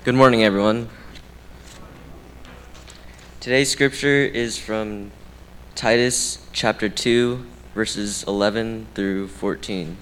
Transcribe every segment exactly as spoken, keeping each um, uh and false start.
Good morning, everyone. Today's scripture is from Titus chapter two, verses eleven through fourteen.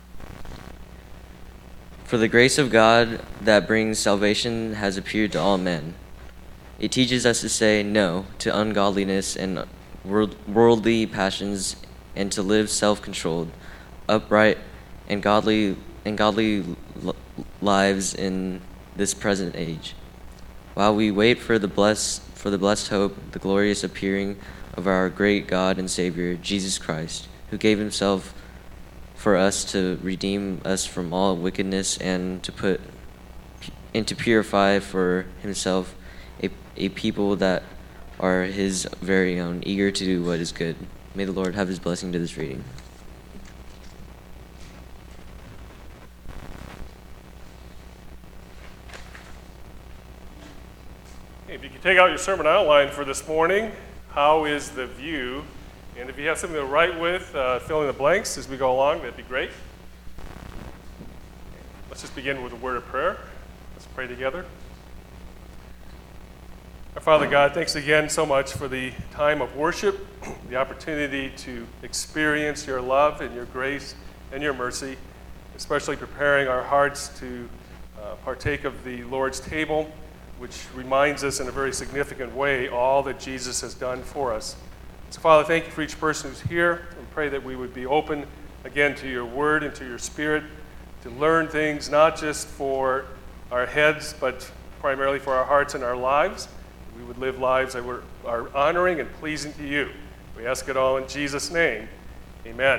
For the grace of God that brings salvation has appeared to all men. It teaches us to say no to ungodliness and world, worldly passions, and to live self-controlled, upright, and godly and godly l- lives in this present age, while we wait for the blessed for the blessed hope, the glorious appearing of our great God and Savior, Jesus Christ, who gave himself for us to redeem us from all wickedness and to put and to purify for himself a, a people that are his very own, eager to do what is good. May the Lord have his blessing to this reading. If you could take out your sermon outline for this morning, how is the view? And if you have something to write with, uh, fill in the blanks as we go along, that'd be great. Let's just begin with a word of prayer. Let's pray together. Our Father God, thanks again so much for the time of worship, the opportunity to experience your love and your grace and your mercy, especially preparing our hearts to uh, partake of the Lord's table, which reminds us in a very significant way all that Jesus has done for us. So, Father, thank you for each person who's here, and pray that we would be open again to your word and to your spirit, to learn things not just for our heads, but primarily for our hearts and our lives. We would live lives that were, are honoring and pleasing to you. We ask it all in Jesus' name. Amen.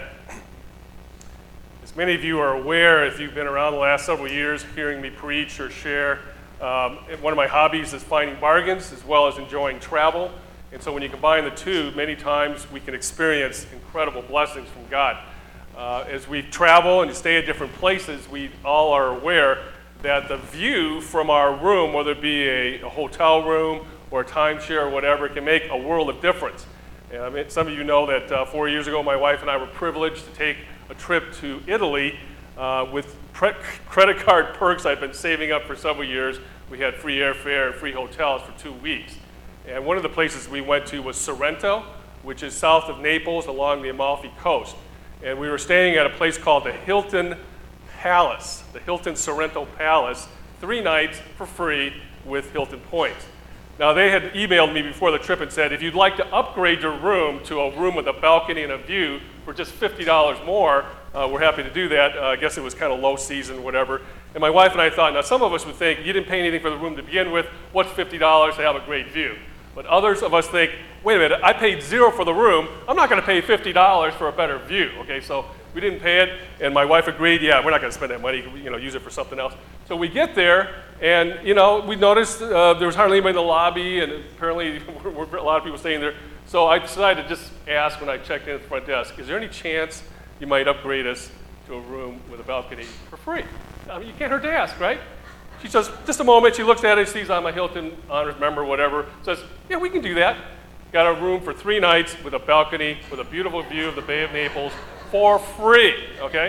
As many of you are aware, if you've been around the last several years hearing me preach or share, Um, one of my hobbies is finding bargains as well as enjoying travel. And so when you combine the two, many times we can experience incredible blessings from God. Uh, as we travel and stay at different places, we all are aware that the view from our room, whether it be a, a hotel room or a timeshare or whatever, can make a world of difference. And I mean, some of you know that uh, four years ago, my wife and I were privileged to take a trip to Italy uh, with credit card perks I've been saving up for several years. We had free airfare and free hotels for two weeks. And one of the places we went to was Sorrento, which is south of Naples along the Amalfi Coast. And we were staying at a place called the Hilton Palace, the Hilton Sorrento Palace, three nights for free with Hilton points. Now, they had emailed me before the trip and said, if you'd like to upgrade your room to a room with a balcony and a view for just fifty dollars more, Uh, we're happy to do that. Uh, I guess it was kind of low season, whatever. And my wife and I thought, now some of us would think, you didn't pay anything for the room to begin with. What's fifty dollars to have a great view? But others of us think, wait a minute, I paid zero for the room. I'm not going to pay fifty dollars for a better view. Okay, so we didn't pay it, and my wife agreed, yeah, we're not going to spend that money. You know, use it for something else. So we get there, and you know, we noticed uh, there was hardly anybody in the lobby, and apparently there were a lot of people staying there. So I decided to just ask when I checked in at the front desk, is there any chance you might upgrade us to a room with a balcony for free? I mean, you can't hurt to ask, right? She says, just a moment. She looks at it, sees I'm a Hilton Honors member, whatever. Says, yeah, we can do that. Got a room for three nights with a balcony, with a beautiful view of the Bay of Naples for free, okay?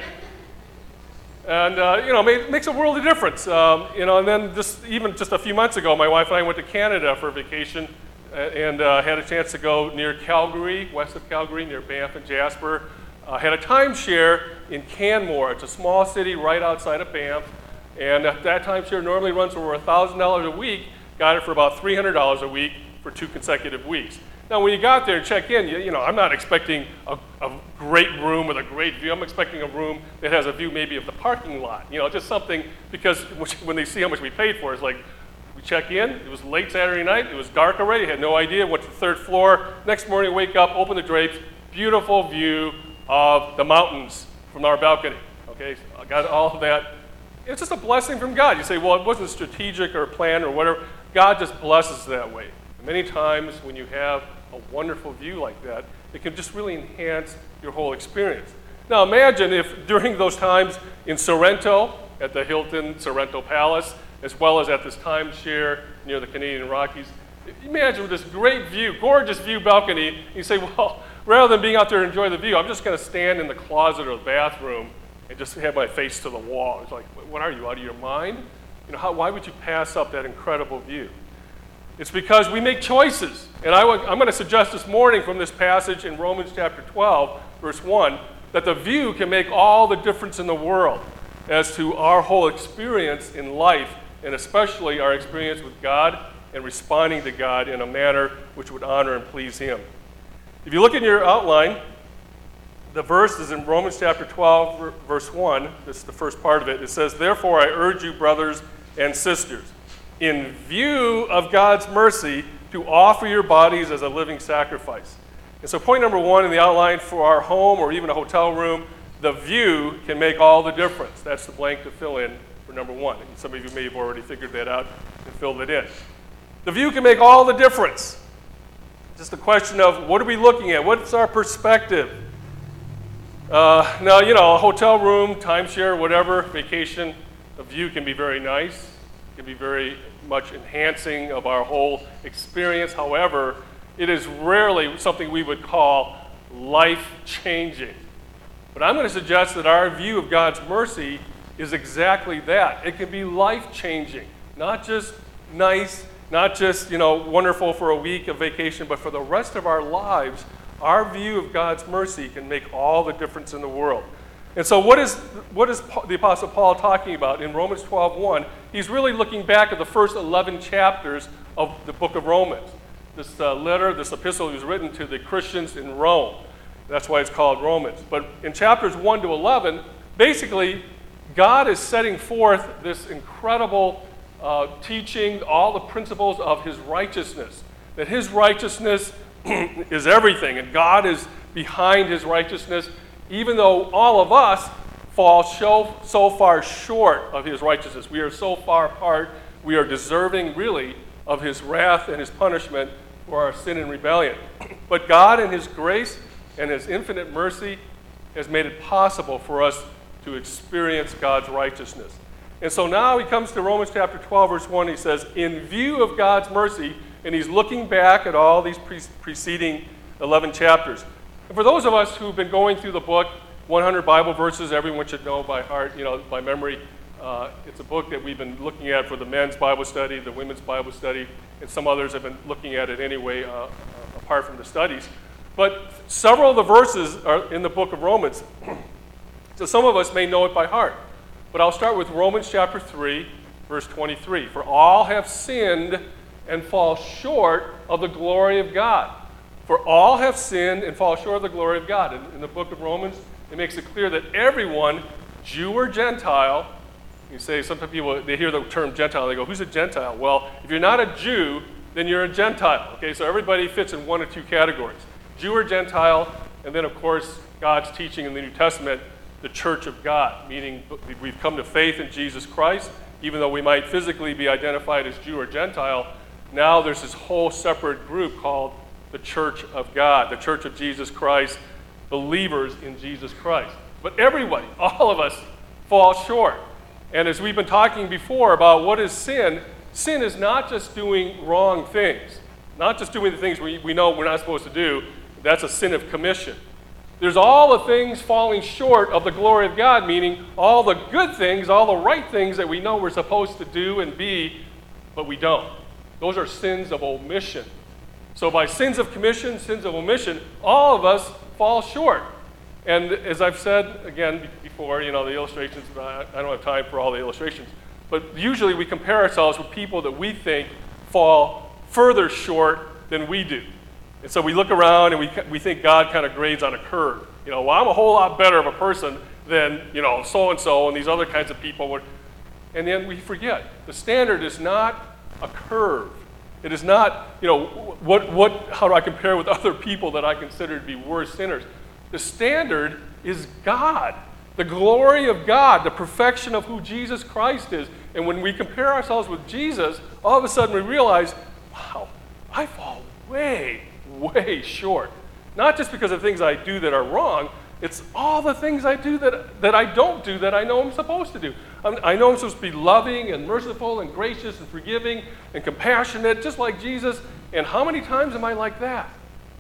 And, uh, you know, it makes a world of difference. Um, you know, and then just, even just a few months ago, my wife and I went to Canada for a vacation and uh, had a chance to go near Calgary, west of Calgary, near Banff and Jasper. Uh, had a timeshare in Canmore. It's a small city right outside of Banff, and uh, that timeshare normally runs for over one thousand dollars a week. Got it for about three hundred dollars a week for two consecutive weeks. Now, when you got there and check in, you, you know, I'm not expecting a, a great room with a great view. I'm expecting a room that has a view maybe of the parking lot. You know, just something, because when they see how much we paid for, it's like, we check in, it was late Saturday night, it was dark already, had no idea, went to the third floor. Next morning, wake up, open the drapes, beautiful view of the mountains from our balcony. Okay, so I got all of that. It's just a blessing from God. You say, well, it wasn't strategic or planned or whatever. God just blesses that way. Many times when you have a wonderful view like that, it can just really enhance your whole experience. Now imagine if during those times in Sorrento, at the Hilton Sorrento Palace, as well as at this timeshare near the Canadian Rockies, imagine with this great view, gorgeous view balcony, you say, well, rather than being out there and enjoy the view, I'm just going to stand in the closet or the bathroom and just have my face to the wall. It's like, what are you, out of your mind? You know, how, why would you pass up that incredible view? It's because we make choices. And I w- I'm going to suggest this morning from this passage in Romans chapter twelve, verse one, that the view can make all the difference in the world as to our whole experience in life, and especially our experience with God and responding to God in a manner which would honor and please Him. If you look in your outline, the verse is in Romans chapter twelve, verse one. This is the first part of it. It says, "Therefore I urge you, brothers and sisters, in view of God's mercy, to offer your bodies as a living sacrifice." And so point number one in the outline for our home or even a hotel room, the view can make all the difference. That's the blank to fill in for number one. And some of you may have already figured that out and filled it in. The view can make all the difference. Just a question of what are we looking at? What's our perspective? Uh, now, you know, a hotel room, timeshare, whatever, vacation, a view can be very nice. Can be very much enhancing of our whole experience. However, it is rarely something we would call life-changing. But I'm going to suggest that our view of God's mercy is exactly that. It can be life-changing, not just nice, not just, you know, wonderful for a week of vacation, but for the rest of our lives, our view of God's mercy can make all the difference in the world. And so what is, what is the Apostle Paul talking about in Romans twelve one? He's really looking back at the first eleven chapters of the book of Romans. This uh, letter, this epistle was written to the Christians in Rome. That's why it's called Romans. But in chapters one to eleven, basically, God is setting forth this incredible uh, teaching, all the principles of his righteousness. That his righteousness is everything, and God is behind his righteousness, even though all of us fall so, so far short of his righteousness. We are so far apart, we are deserving, really, of his wrath and his punishment for our sin and rebellion. But God, in his grace and his infinite mercy, has made it possible for us to experience God's righteousness. And so now he comes to Romans chapter twelve, verse one. He says, in view of God's mercy, and he's looking back at all these pre- preceding eleven chapters. And for those of us who've been going through the book, one hundred Bible verses, everyone should know by heart, you know, by memory. Uh, it's a book that we've been looking at for the men's Bible study, the women's Bible study, and some others have been looking at it anyway, uh, uh, apart from the studies. But several of the verses are in the book of Romans. So some of us may know it by heart. But I'll start with Romans chapter three, verse twenty-three. For all have sinned and fall short of the glory of God. For all have sinned and fall short of the glory of God. In, in the book of Romans, it makes it clear that everyone, Jew or Gentile, you say, sometimes people, they hear the term Gentile, they go, who's a Gentile? Well, if you're not a Jew, then you're a Gentile. Okay, so everybody fits in one or two categories. Jew or Gentile, and then, of course, God's teaching in the New Testament, the church of God, meaning we've come to faith in Jesus Christ, even though we might physically be identified as Jew or Gentile. Now there's this whole separate group called the church of God, the church of Jesus Christ, believers in Jesus Christ. But everybody, all of us, fall short. And as we've been talking before about what is sin, sin is not just doing wrong things, not just doing the things we, we know we're not supposed to do. That's a sin of commission. There's all the things falling short of the glory of God, meaning all the good things, all the right things that we know we're supposed to do and be, but we don't. Those are sins of omission. So by sins of commission, sins of omission, all of us fall short. And as I've said, again, before, you know, the illustrations, I don't have time for all the illustrations, but usually we compare ourselves with people that we think fall further short than we do. And so we look around and we, we think God kind of grades on a curve. You know, well, I'm a whole lot better of a person than, you know, so-and-so and these other kinds of people. And then we forget. The standard is not a curve. It is not, you know, what, what, how do I compare with other people that I consider to be worse sinners? The standard is God, the glory of God, the perfection of who Jesus Christ is. And when we compare ourselves with Jesus, all of a sudden we realize, wow, I fall way, way short. Not just because of things I do that are wrong, it's all the things I do that, that I don't do that I know I'm supposed to do. I'm, I know I'm supposed to be loving and merciful and gracious and forgiving and compassionate, just like Jesus. And how many times am I like that?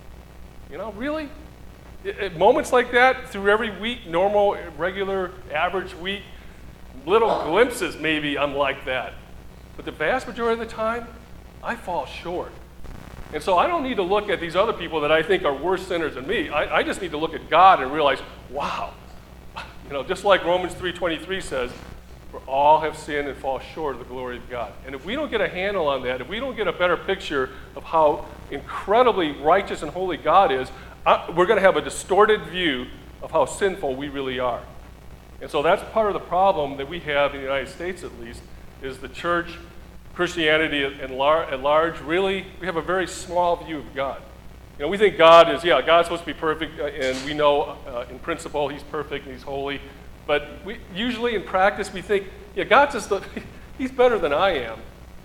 You know, really? At moments like that, through every week, normal, regular, average week, little glimpses, maybe I'm like that. But the vast majority of the time, I fall short. And so I don't need to look at these other people that I think are worse sinners than me. I, I just need to look at God and realize, wow. You know, just like Romans three twenty-three says, for all have sinned and fall short of the glory of God. And if we don't get a handle on that, if we don't get a better picture of how incredibly righteous and holy God is, I, we're going to have a distorted view of how sinful we really are. And so that's part of the problem that we have in the United States, at least, is the church, Christianity at, lar- at large, really, we have a very small view of God. You know, we think God is, yeah, God's supposed to be perfect, uh, and we know uh, in principle He's perfect and He's holy. But we, usually in practice we think, yeah, God's just, the, He's better than I am.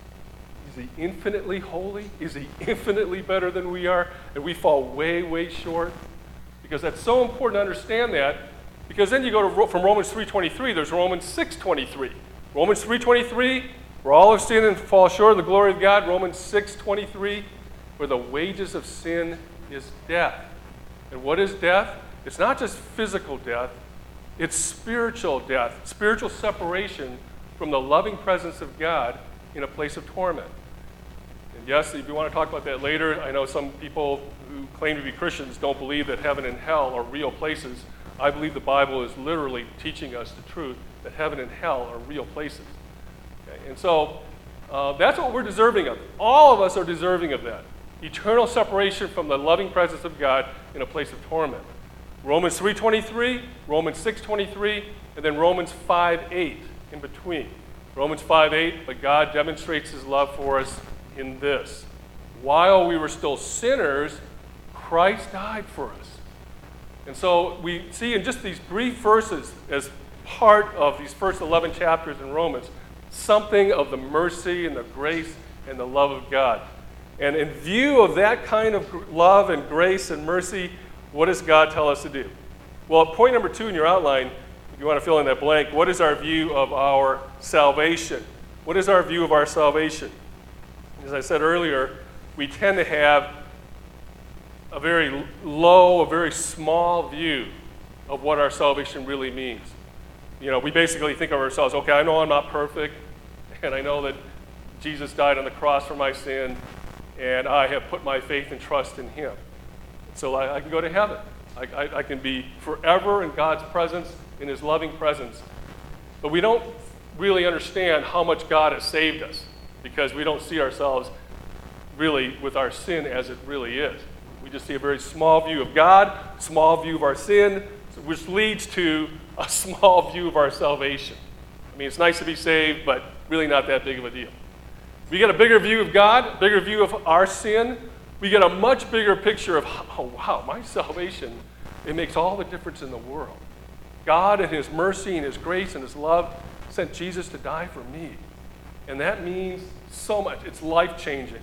Is He infinitely holy? Is He infinitely better than we are? And we fall way, way short. Because that's so important to understand that. Because then you go to from Romans three twenty-three, there's Romans six twenty-three. Romans three twenty-three, where all have sinned and fall short of the glory of God. Romans six twenty-three, where the wages of sin is death. And what is death? It's not just physical death, it's spiritual death, spiritual separation from the loving presence of God in a place of torment. And yes, if you want to talk about that later, I know some people who claim to be Christians don't believe that heaven and hell are real places. I believe the Bible is literally teaching us the truth that heaven and hell are real places. Okay? And so uh, that's what we're deserving of. All of us are deserving of that. Eternal separation from the loving presence of God in a place of torment. Romans three twenty-three, Romans six twenty-three, and then Romans five eight in between. Romans five eight, but God demonstrates His love for us in this. While we were still sinners, Christ died for us. And so we see in just these brief verses, as part of these first eleven chapters in Romans, something of the mercy and the grace and the love of God. And in view of that kind of love and grace and mercy, what does God tell us to do? Well, point number two in your outline, if you want to fill in that blank, what is our view of our salvation? What is our view of our salvation? As I said earlier, we tend to have a very low, a very small view of what our salvation really means. You know, we basically think of ourselves, okay, I know I'm not perfect, and I know that Jesus died on the cross for my sin, and I have put my faith and trust in Him. So I, I can go to heaven. I, I, I can be forever in God's presence, in His loving presence. But we don't really understand how much God has saved us, because we don't see ourselves really with our sin as it really is. We just see a very small view of God, small view of our sin, which leads to a small view of our salvation. I mean, it's nice to be saved, but really not that big of a deal. We get a bigger view of God, bigger view of our sin. We get a much bigger picture of, oh, wow, my salvation, it makes all the difference in the world. God in His mercy and His grace and His love sent Jesus to die for me. And that means so much. It's life-changing.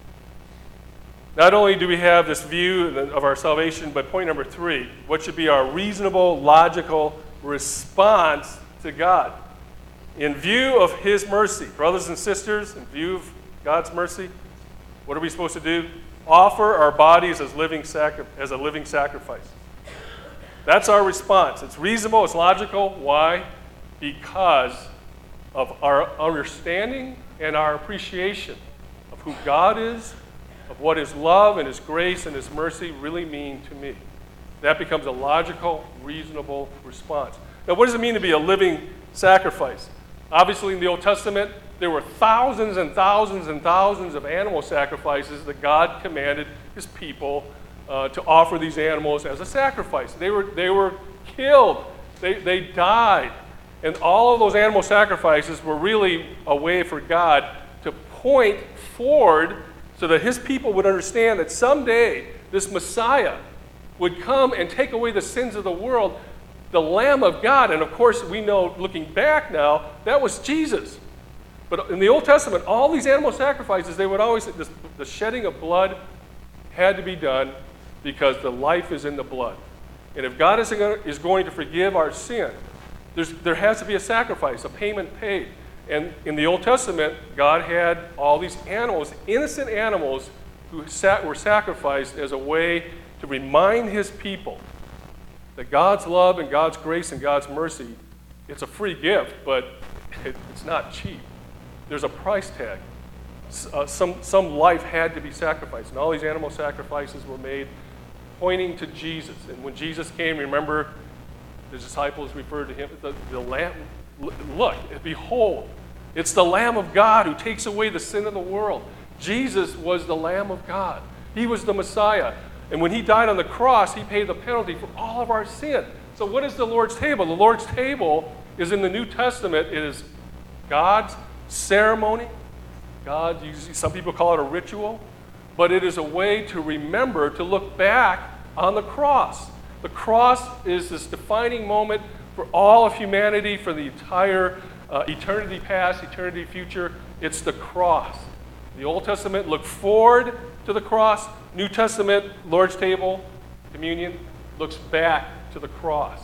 Not only do we have this view of our salvation, but point number three, what should be our reasonable, logical response to God? In view of His mercy, brothers and sisters, in view of God's mercy, what are we supposed to do? Offer our bodies as living sacri- as a living sacrifice. That's our response. It's reasonable, it's logical. Why? Because of our understanding and our appreciation of who God is, of what His love and His grace and His mercy really mean to me. That becomes a logical, reasonable response. Now, what does it mean to be a living sacrifice? Obviously, in the Old Testament, there were thousands and thousands and thousands of animal sacrifices that God commanded His people uh, to offer these animals as a sacrifice. They were, they were killed. They, they died. And all of those animal sacrifices were really a way for God to point forward so that His people would understand that someday this Messiah would come and take away the sins of the world, the Lamb of God. And of course, we know, looking back now, that was Jesus. But in the Old Testament, all these animal sacrifices, they would always, this, the shedding of blood had to be done because the life is in the blood. And if God is, is going to forgive our sin, there's, there has to be a sacrifice, a payment paid. And in the Old Testament, God had all these animals, innocent animals, who sat, were sacrificed as a way to remind His people that God's love and God's grace and God's mercy it's a free gift, but it, it's not cheap. There's a price tag. Uh, some, some life had to be sacrificed, and all these animal sacrifices were made pointing to Jesus. And when Jesus came, remember, the disciples referred to him, the, the Lamb, look, behold, it's the Lamb of God who takes away the sin of the world. Jesus was the Lamb of God. He was the Messiah. And when he died on the cross, he paid the penalty for all of our sin. So what is the Lord's table? The Lord's table is in the New Testament. It is God's ceremony. God, some people call it a ritual, but it is a way to remember, to look back on the cross. The cross is this defining moment for all of humanity, for the entire uh, eternity past, eternity future. It's the cross. The Old Testament looked forward to the cross. New Testament, Lord's table, communion, looks back to the cross.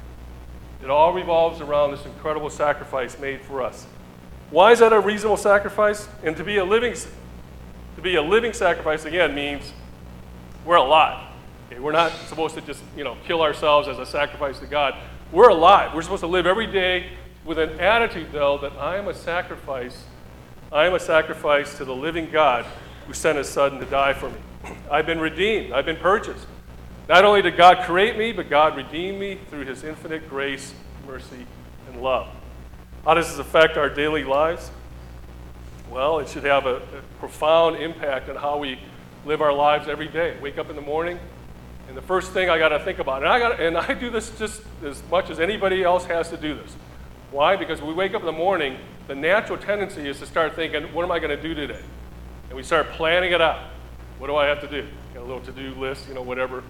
It all revolves around this incredible sacrifice made for us. Why is that a reasonable sacrifice? And to be a living, to be a living sacrifice, again, means we're alive. Okay, we're not supposed to just, you know, kill ourselves as a sacrifice to God. We're alive. We're supposed to live every day with an attitude, though, that I am a sacrifice. I am a sacrifice to the living God who sent his Son to die for me. I've been redeemed. I've been purchased. Not only did God create me, but God redeemed me through his infinite grace, mercy, and love. How does this affect our daily lives? Well, it should have a, a profound impact on how we live our lives every day. Wake up in the morning, and the first thing I got to think about, and I got, and I do this just as much as anybody else has to do this. Why? Because when we wake up in the morning, the natural tendency is to start thinking, what am I going to do today? And we start planning it out. What do I have to do? Got a little to-do list, you know, whatever.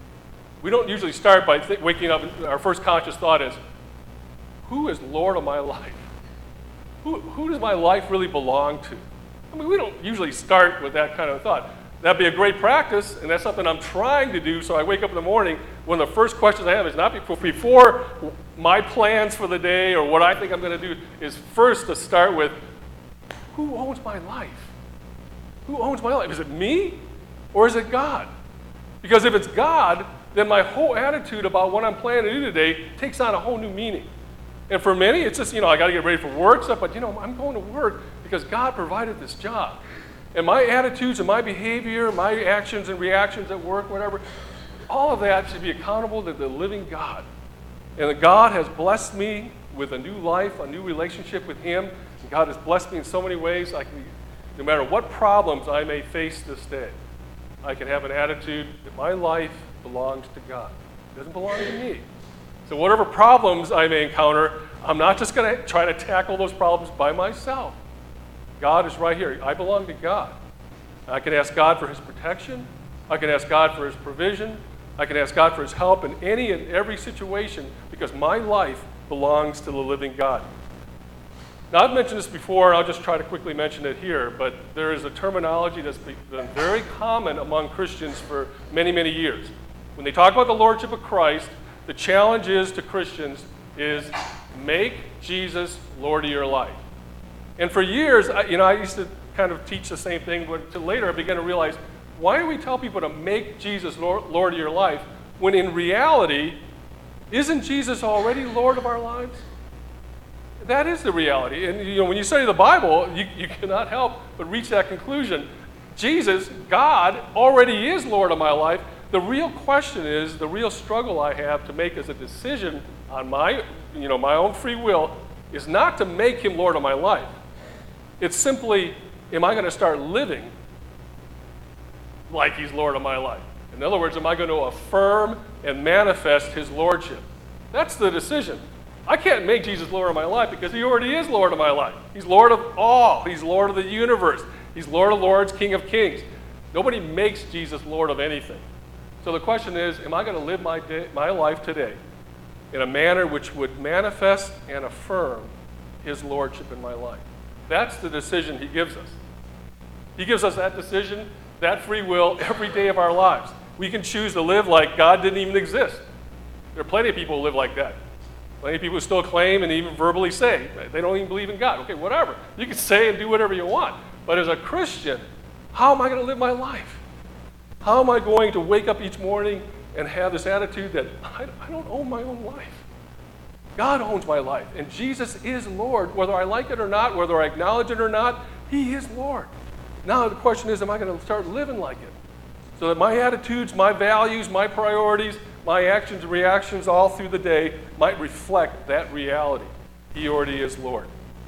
We don't usually start by th- waking up, and our first conscious thought is, who is Lord of my life? Who, who does my life really belong to? I mean, we don't usually start with that kind of thought. That'd be a great practice, and that's something I'm trying to do, so I wake up in the morning, one of the first questions I have is not before, before my plans for the day or what I think I'm going to do, is first to start with, who owns my life? Who owns my life? Is it me or is it God? Because if it's God, then my whole attitude about what I'm planning to do today takes on a whole new meaning. And for many, it's just, you know, I got to get ready for work stuff, but, you know, I'm going to work because God provided this job. And my attitudes and my behavior, my actions and reactions at work, whatever, all of that should be accountable to the living God. And that God has blessed me with a new life, a new relationship with him. And God has blessed me in so many ways. I can, no matter what problems I may face this day, I can have an attitude that my life belongs to God. It doesn't belong to me. So whatever problems I may encounter, I'm not just going to try to tackle those problems by myself. God is right here. I belong to God. I can ask God for his protection. I can ask God for his provision. I can ask God for his help in any and every situation because my life belongs to the living God. Now, I've mentioned this before, and I'll just try to quickly mention it here, but there is a terminology that's been very common among Christians for many, many years. When they talk about the Lordship of Christ, the challenge is to Christians is make Jesus Lord of your life. And for years, I, you know, I used to kind of teach the same thing, but until later I began to realize, why do we tell people to make Jesus Lord, Lord of your life, when in reality, isn't Jesus already Lord of our lives? That is the reality. And you know, when you study the Bible, you, you cannot help but reach that conclusion. Jesus, God, already is Lord of my life. The real question is, the real struggle I have to make as a decision on my, you know, my own free will is not to make him Lord of my life. It's simply, am I going to start living like he's Lord of my life? In other words, am I going to affirm and manifest his lordship? That's the decision. I can't make Jesus Lord of my life because he already is Lord of my life. He's Lord of all. He's Lord of the universe. He's Lord of lords, King of kings. Nobody makes Jesus Lord of anything. So the question is, am I going to live my, day, my life today in a manner which would manifest and affirm his lordship in my life? That's the decision he gives us. He gives us that decision, that free will, every day of our lives. We can choose to live like God didn't even exist. There are plenty of people who live like that. Plenty of people who still claim and even verbally say they don't even believe in God. Okay, whatever. You can say and do whatever you want. But as a Christian, how am I going to live my life? How am I going to wake up each morning and have this attitude that I, I don't own my own life? God owns my life, and Jesus is Lord. Whether I like it or not, whether I acknowledge it or not, he is Lord. Now the question is, am I going to start living like it? So that my attitudes, my values, my priorities, my actions and reactions all through the day might reflect that reality. He already is Lord.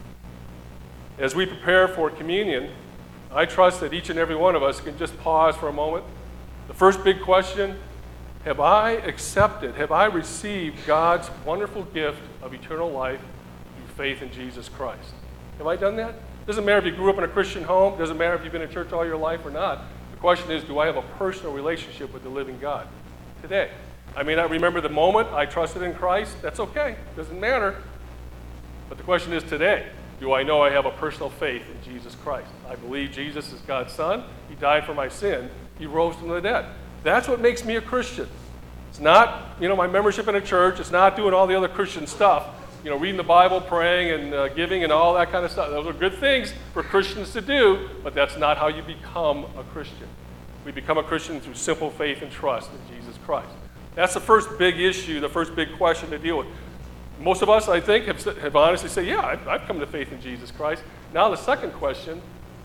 As we prepare for communion, I trust that each and every one of us can just pause for a moment. The first big question, have I accepted, have I received God's wonderful gift of eternal life through faith in Jesus Christ? Have I done that? Doesn't matter if you grew up in a Christian home, doesn't matter if you've been in church all your life or not. The question is, do I have a personal relationship with the living God today? I may not remember the moment I trusted in Christ. That's okay. Doesn't matter. But the question is today, do I know I have a personal faith in Jesus Christ? I believe Jesus is God's Son. He died for my sin. He rose from the dead. That's what makes me a Christian. It's not, you know, my membership in a church. It's not doing all the other Christian stuff. You know, reading the Bible, praying, and uh, giving, and all that kind of stuff. Those are good things for Christians to do, but that's not how you become a Christian. We become a Christian through simple faith and trust in Jesus Christ. That's the first big issue, the first big question to deal with. Most of us, I think, have, have honestly said, yeah, I've, I've come to faith in Jesus Christ. Now the second question,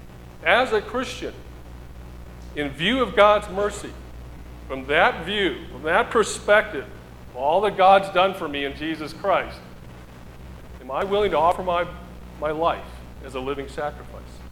as a Christian, in view of God's mercy, from that view, from that perspective, of all that God's done for me in Jesus Christ, am I willing to offer my, my life as a living sacrifice?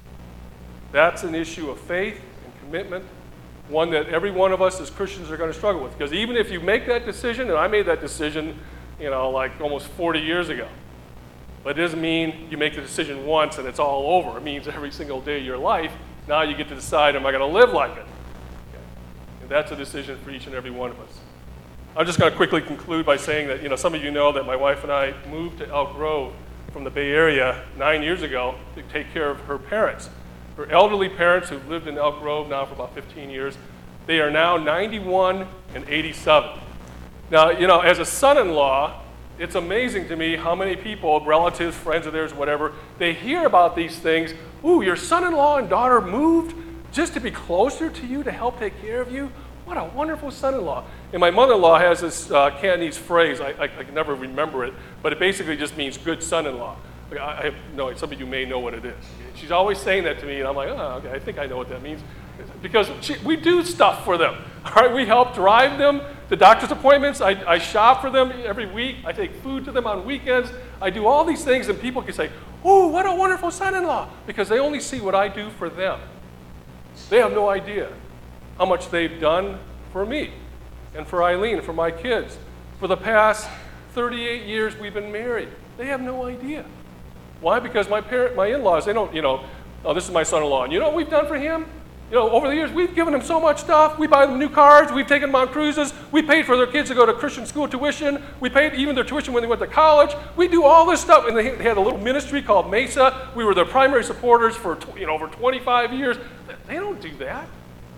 That's an issue of faith and commitment, one that every one of us as Christians are going to struggle with. Because even if you make that decision, and I made that decision, you know, like almost forty years ago, but it doesn't mean you make the decision once and it's all over. It means every single day of your life, now you get to decide, am I going to live like it? Okay. And that's a decision for each and every one of us. I'm just going to quickly conclude by saying that, you know, some of you know that my wife and I moved to Elk Grove from the Bay Area nine years ago to take care of her parents. Her elderly parents who've lived in Elk Grove now for about fifteen years, they are now ninety-one and eighty-seven. Now, you know, as a son-in-law, it's amazing to me how many people, relatives, friends of theirs, whatever, they hear about these things. Ooh, your son-in-law and daughter moved just to be closer to you to help take care of you? What a wonderful son-in-law. And my mother-in-law has this uh, Cantonese phrase, I, I, I can never remember it, but it basically just means good son-in-law. I, I have no, some of you may know what it is. She's always saying that to me, and I'm like, oh, okay, I think I know what that means. Because she, we do stuff for them. All right, we help drive them to doctor's appointments. I, I shop for them every week. I take food to them on weekends. I do all these things, and people can say, oh, what a wonderful son-in-law, because they only see what I do for them. They have no idea how much they've done for me and for Eileen, for my kids. For the past thirty-eight years we've been married. They have no idea. Why? Because my parent, my in-laws, they don't, you know, oh, this is my son-in-law. And you know what we've done for him? You know, over the years, we've given them so much stuff. We buy them new cars. We've taken them on cruises. We paid for their kids to go to Christian school tuition. We paid even their tuition when they went to college. We do all this stuff. And they had a little ministry called Mesa. We were their primary supporters for, you know, over twenty-five years. They don't do that.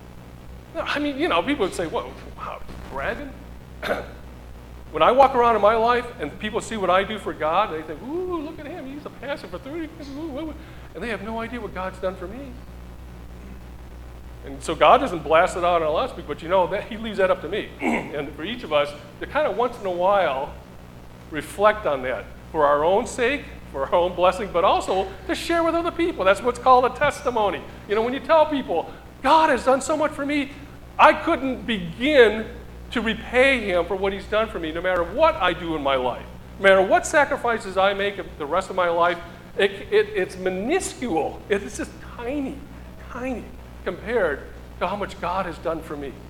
No, I mean, you know, people would say, what, wow, bragging? When I walk around in my life and people see what I do for God, they think, ooh, look at him. He's a pastor for thirty years. And they have no idea what God's done for me. And so God doesn't blast it out on us, but you know, that he leaves that up to me. And for each of us to kind of once in a while reflect on that for our own sake, for our own blessing, but also to share with other people. That's what's called a testimony. You know, when you tell people, God has done so much for me, I couldn't begin to repay him for what he's done for me, no matter what I do in my life, no matter what sacrifices I make the rest of my life. It, it, it's minuscule. It's just tiny, tiny compared to how much God has done for me.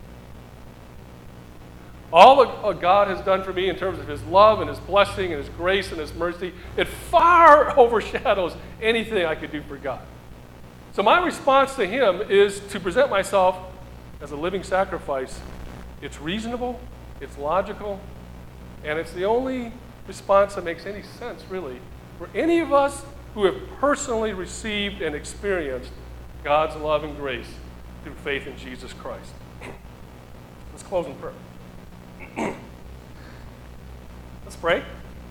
All that God has done for me in terms of his love and his blessing and his grace and his mercy, it far overshadows anything I could do for God. So my response to him is to present myself as a living sacrifice. It's reasonable, it's logical, and it's the only response that makes any sense, really, for any of us who have personally received and experienced God's love and grace through faith in Jesus Christ. Let's close in prayer. Let's pray.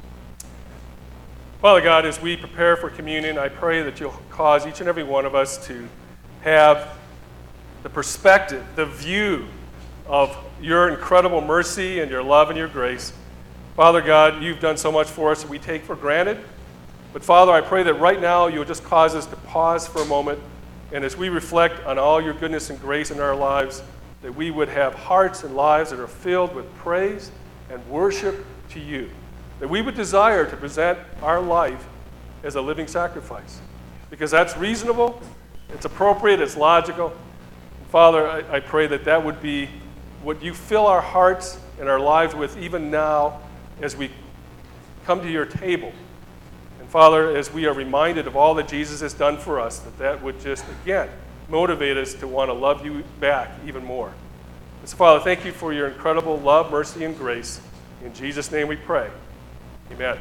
Father God, as we prepare for communion, I pray that you'll cause each and every one of us to have the perspective, the view of your incredible mercy and your love and your grace. Father God, you've done so much for us that we take for granted. But Father, I pray that right now you'll just cause us to pause for a moment, and as we reflect on all your goodness and grace in our lives, that we would have hearts and lives that are filled with praise and worship to you. That we would desire to present our life as a living sacrifice. Because that's reasonable, it's appropriate, it's logical. Father, I, I pray that that would be what you fill our hearts and our lives with even now as we come to your table. And Father, as we are reminded of all that Jesus has done for us, that that would just, again, motivate us to want to love you back even more. And so, Father, thank you for your incredible love, mercy, and grace. In Jesus' name we pray. Amen.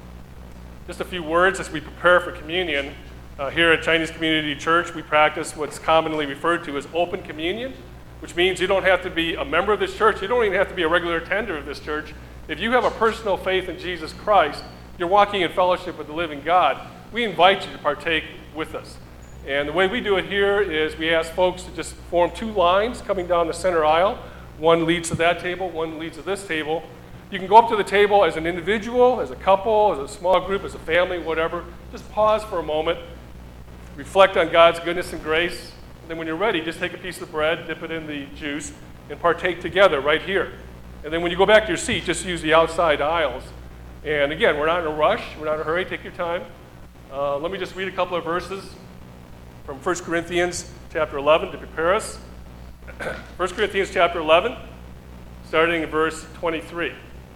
Just a few words as we prepare for communion. Uh, here at Chinese Community Church, we practice what's commonly referred to as open communion, which means you don't have to be a member of this church. You don't even have to be a regular attender of this church. If you have a personal faith in Jesus Christ, you're walking in fellowship with the living God, we invite you to partake with us. And the way we do it here is we ask folks to just form two lines coming down the center aisle. One leads to that table, one leads to this table. You can go up to the table as an individual, as a couple, as a small group, as a family, whatever. Just pause for a moment, reflect on God's goodness and grace, and then when you're ready, just take a piece of bread, dip it in the juice, and partake together right here. And then when you go back to your seat, just use the outside aisles. And again, we're not in a rush, we're not in a hurry, take your time. Uh, let me just read a couple of verses from First Corinthians chapter eleven to prepare us. First Corinthians chapter eleven, starting in verse twenty-three.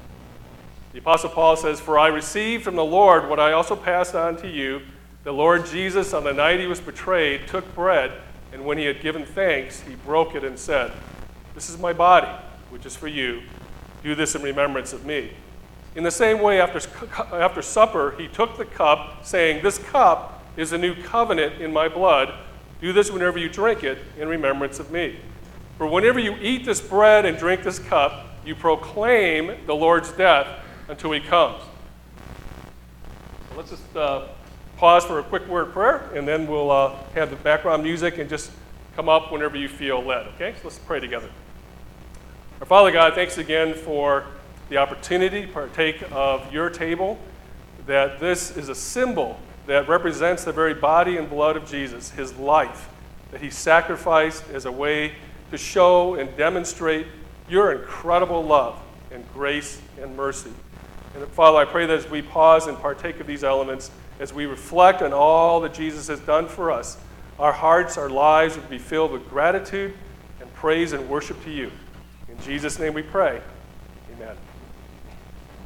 The Apostle Paul says, "For I received from the Lord what I also passed on to you. The Lord Jesus, on the night he was betrayed, took bread, and when he had given thanks, he broke it and said, 'This is my body, which is for you. Do this in remembrance of me.' In the same way, after, after supper, he took the cup, saying, 'This cup is a new covenant in my blood. Do this whenever you drink it in remembrance of me. For whenever you eat this bread and drink this cup, you proclaim the Lord's death until he comes.'" So let's just uh, pause for a quick word of prayer, and then we'll uh, have the background music and just come up whenever you feel led, okay? So let's pray together. Our Father God, thanks again for the opportunity to partake of your table, that this is a symbol that represents the very body and blood of Jesus, his life, that he sacrificed as a way to show and demonstrate your incredible love and grace and mercy. And Father, I pray that as we pause and partake of these elements, as we reflect on all that Jesus has done for us, our hearts, our lives would be filled with gratitude and praise and worship to you. In Jesus' name we pray. Amen.